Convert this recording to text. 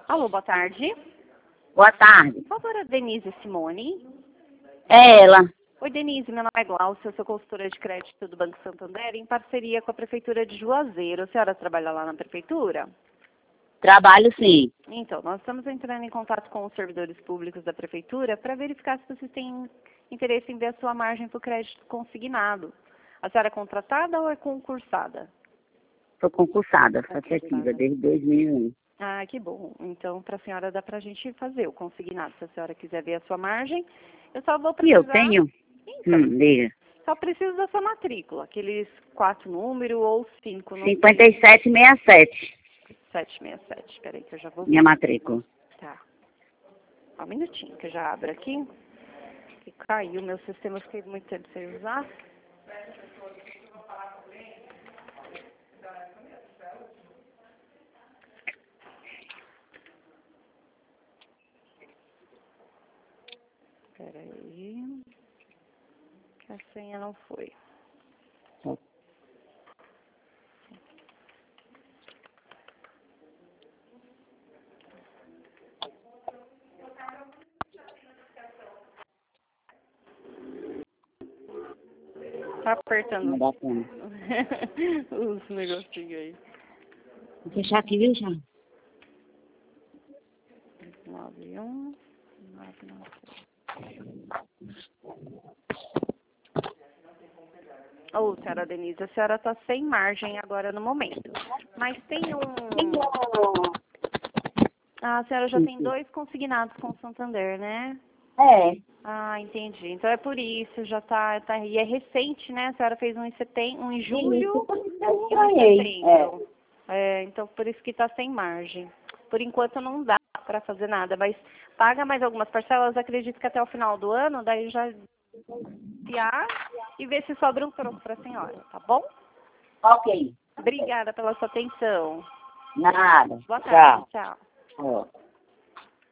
Alô, boa tarde. Boa tarde. Por favor, a Denise Simone. É ela. Oi, Denise, meu nome é Glaucia, eu sou consultora de crédito do Banco Santander, em parceria com a Prefeitura de Juazeiro. A senhora trabalha lá na Prefeitura? Trabalho sim. Então, nós estamos entrando em contato com os servidores públicos da Prefeitura para verificar se vocês têm interesse em ver a sua margem para o crédito consignado. A senhora é contratada ou é concursada? Sou concursada, efetiva, desde 2001. Ah, que bom. Então, para a senhora dá para a gente fazer o consignado. Se a senhora quiser ver a sua margem, eu só vou E precisar... eu tenho? Então, Diga. só preciso da sua matrícula, aqueles 4 números ou 5, não sei. 5767, 767, espera aí que eu já vou ver. minha matrícula. Tá. Só um minutinho que eu já abro aqui. Que caiu meu sistema, eu fiquei muito tempo sem usar. Espera aí. Que a senha não foi. Tá apertando Não dá pena. os negocinhos aí. Vou fechar aqui, viu, já? 91 996. Ô, senhora Denise, a senhora tá sem margem agora no momento. Mas tem a senhora já tem 2 consignados com o Santander, né? É. Ah, entendi. Então é por isso, já tá. E é recente, né? A senhora fez um em setembro, um em julho e um em setembro. Então por isso que tá sem margem. Por enquanto não dá para fazer nada, mas paga mais algumas parcelas, acredito que até o final do ano, daí já e ver se sobra um troco para a senhora, tá bom? Ok. Obrigada pela sua atenção. Nada. Boa tarde. Tchau. Ó.